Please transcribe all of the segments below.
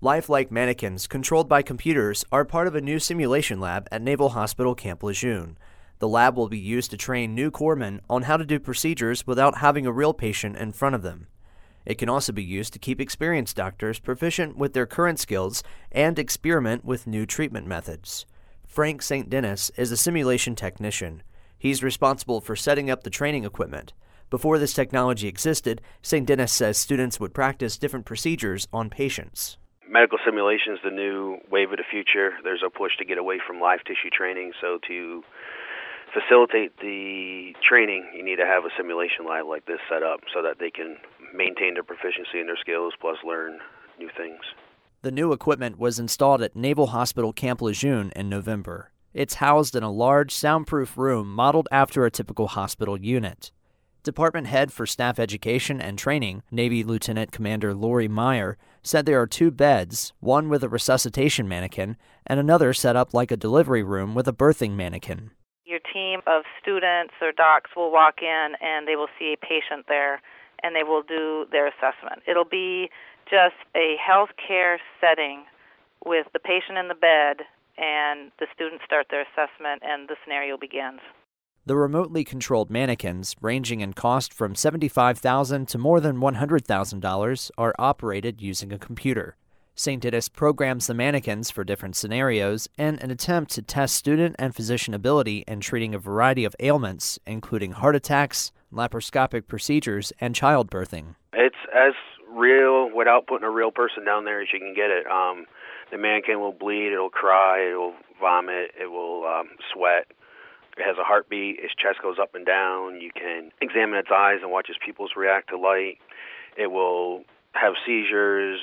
Lifelike mannequins controlled by computers are part of a new simulation lab at Naval Hospital Camp Lejeune. The lab will be used to train new corpsmen on how to do procedures without having a real patient in front of them. It can also be used to keep experienced doctors proficient with their current skills and experiment with new treatment methods. Frank St. Denis is a simulation technician. He's responsible for setting up the training equipment. Before this technology existed, St. Denis says students would practice different procedures on patients. Medical simulation is the new wave of the future. There's a push to get away from live tissue training, so to facilitate the training, you need to have a simulation lab like this set up so that they can maintain their proficiency in their skills plus learn new things. The new equipment was installed at Naval Hospital Camp Lejeune in November. It's housed in a large, soundproof room modeled after a typical hospital unit. Department Head for Staff Education and Training, Navy Lieutenant Commander Lori Meyer, said there are 2 beds, one with a resuscitation mannequin and another set up like a delivery room with a birthing mannequin. Your team of students or docs will walk in and they will see a patient there and they will do their assessment. It'll be just a healthcare setting with the patient in the bed and the students start their assessment and the scenario begins. The remotely controlled mannequins, ranging in cost from $75,000 to more than $100,000, are operated using a computer. St. Denis programs the mannequins for different scenarios in an attempt to test student and physician ability in treating a variety of ailments, including heart attacks, laparoscopic procedures, and childbirthing. It's as real without putting a real person down there as you can get it. The mannequin will bleed, it'll cry, it'll vomit, it will sweat. It has a heartbeat, its chest goes up and down. You can examine its eyes and watch its pupils react to light. It will have seizures,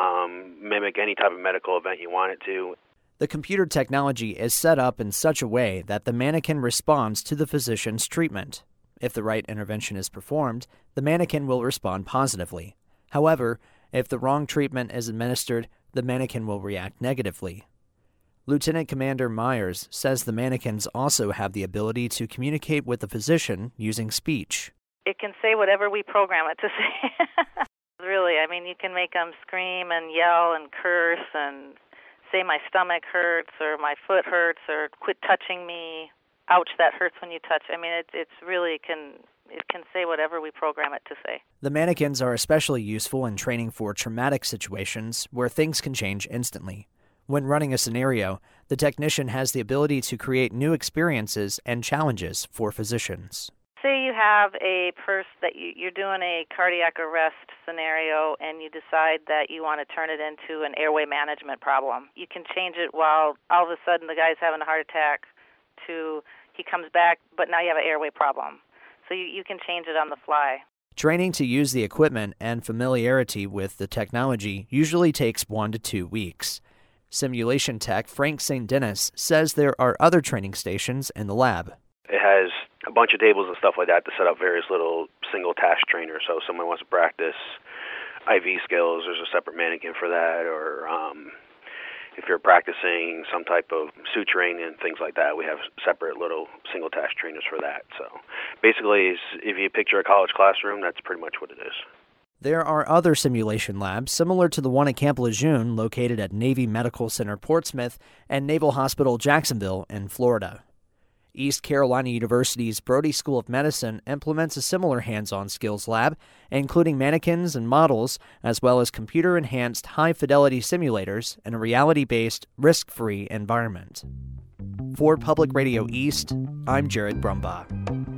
mimic any type of medical event you want it to. The computer technology is set up in such a way that the mannequin responds to the physician's treatment. If the right intervention is performed, the mannequin will respond positively. However, if the wrong treatment is administered, the mannequin will react negatively. Lieutenant Commander Myers says the mannequins also have the ability to communicate with the physician using speech. It can say whatever we program it to say. Really, I mean, you can make them scream and yell and curse and say my stomach hurts or my foot hurts or quit touching me. Ouch, that hurts when you touch. I mean, it can say whatever we program it to say. The mannequins are especially useful in training for traumatic situations where things can change instantly. When running a scenario, the technician has the ability to create new experiences and challenges for physicians. Say you have a person that you're doing a cardiac arrest scenario and you decide that you want to turn it into an airway management problem. You can change it while all of a sudden the guy's having a heart attack to he comes back, but now you have an airway problem. So you can change it on the fly. Training to use the equipment and familiarity with the technology usually takes 1 to 2 weeks. Simulation tech Frank St. Denis says there are other training stations in the lab. It has a bunch of tables and stuff like that to set up various little single task trainers. So if someone wants to practice IV skills, there's a separate mannequin for that. Or if you're practicing some type of suturing and things like that, we have separate little single task trainers for that. So basically, if you picture a college classroom, that's pretty much what it is. There are other simulation labs similar to the one at Camp Lejeune located at Navy Medical Center Portsmouth and Naval Hospital Jacksonville in Florida. East Carolina University's Brody School of Medicine implements a similar hands-on skills lab, including mannequins and models, as well as computer-enhanced high-fidelity simulators in a reality-based, risk-free environment. For Public Radio East, I'm Jared Brumbaugh.